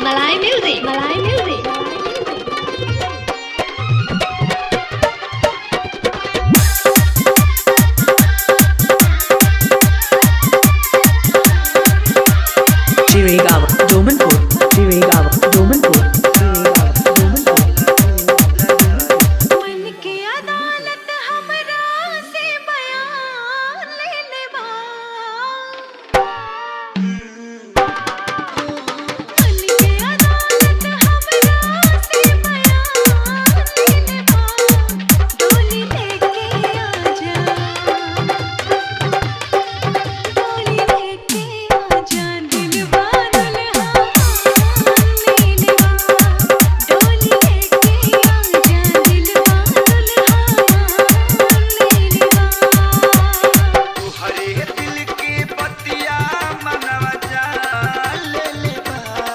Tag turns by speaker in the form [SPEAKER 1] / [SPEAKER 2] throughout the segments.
[SPEAKER 1] Malay music, Malay music.
[SPEAKER 2] Jiregaon, Domanpur, Jiregaon, Domanpur, Jiregaon, Domanpur.
[SPEAKER 3] मन की अदालत हमरा से बयान ले लेबा मन की अदालत हमरा से बयान ले लेबा डोली लेके आजा डोली लेके आजा दिलवा दुल्हा ले लेबा डोली लेके आजा दिलवा दुल्हा ले लेबा
[SPEAKER 4] हरे दिल के बतिया मनवा जा ले लेबा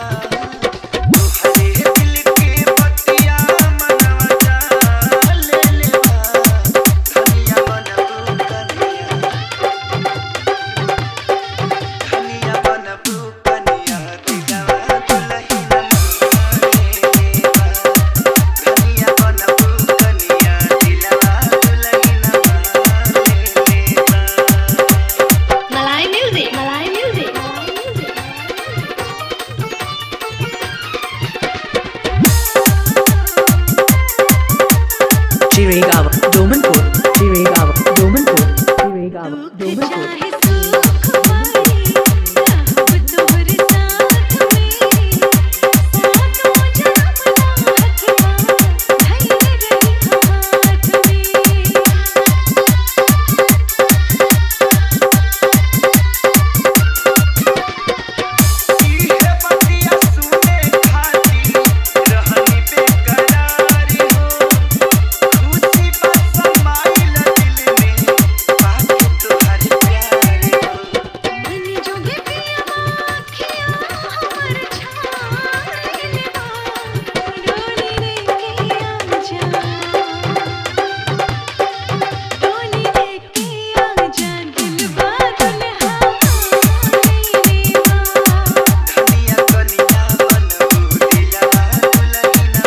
[SPEAKER 4] हरे दिल के बतिया मनवा जा ले लेबा धनिया बनबू कनिया धनिया बनबू कनिया दिलवा दुल्हन ले लेबा धनिया बनबू कनिया दिलवा दुल्हन ले लेबा
[SPEAKER 1] Malay music, Malay music.
[SPEAKER 2] Jiregaon, Domanpur, Jiregaon, Domanpur, Jiregaon, Domanpur.
[SPEAKER 3] चाहे सुख पाए रहब तोहर साथ में सातों जन्म हथवा धइले रही हाथ में
[SPEAKER 4] इहे बतिया सुने खातिर रहनी बेकरारी हो खुशी बस समाइल दिल में बात तोहर प्यार हो
[SPEAKER 3] मन जोगे पिया आँखियाँ हमर छाड़ लेबा डोली लेके आजा डोली लेके आजा दिलवा दुल्हा ले लेबा
[SPEAKER 4] धनिया कनिया बनबू दिलवा दुल्हन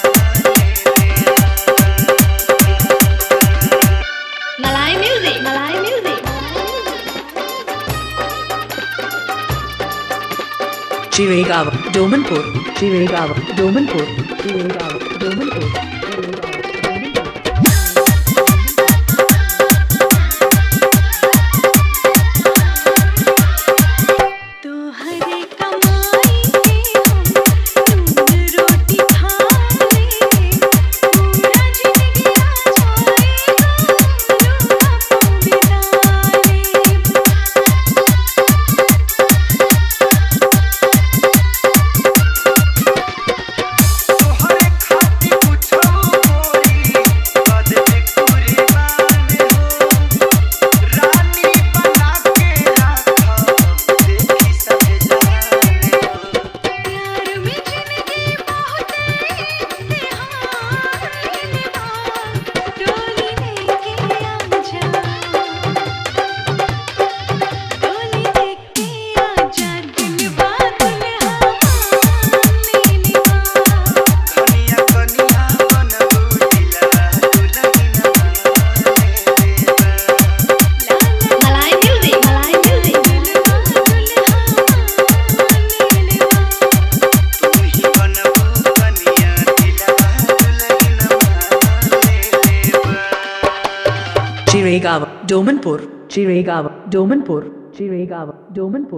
[SPEAKER 4] ले लेबा
[SPEAKER 1] Malay music, Malay music.
[SPEAKER 2] Jiregaon, Domanpur, Jiregaon, Domanpur, Jiregaon, Domanpur, Jiregaon, Domanpur.
[SPEAKER 3] तोहरे कमाई के हम नून रोटी खाए पूरा जिंदगी आ जाएगा रूहा को बिताए
[SPEAKER 4] तोहरे खातिर कुछो गोरी कद में कुर्बान हो रानी बना के राखब देखी सब जान हो
[SPEAKER 3] प्यार में जिंदगी बहुत इम्तिहान ले लेबा डोली लेके आजा डोली लेके आजा दिलवा दुल्हा ले लेबा
[SPEAKER 4] धनिया कनिया बनबू दिलवा दुल्हन ले लेबा
[SPEAKER 1] Malay music, Malay music.
[SPEAKER 3] दिलवा दुल्हा ले लेबा
[SPEAKER 4] तू ही बनबू कनिया दिलवा दुल्हन ले लेबा
[SPEAKER 2] Jiregaon, Domanpur, Jiregaon, Domanpur, Jiregaon, Domanpur.